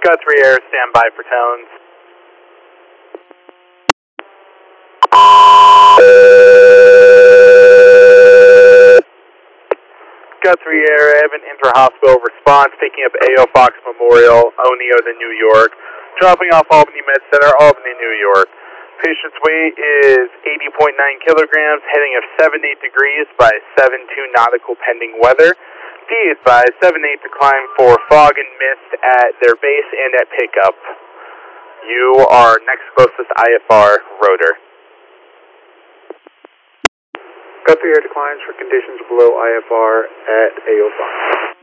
Guthrie Air, stand by for tones. Guthrie Air, I have an inter-hospital response picking up A.O. Fox Memorial, O'Neill to New York, dropping off Albany Med Center, Albany, New York. Patient's weight is 80.9 kilograms, heading of 78 degrees by 72 nautical pending weather. D is by 78 to climb for fog and mist at their base and at pickup. You are next closest IFR rotor. Guthrie Air declines for conditions below IFR at AO5.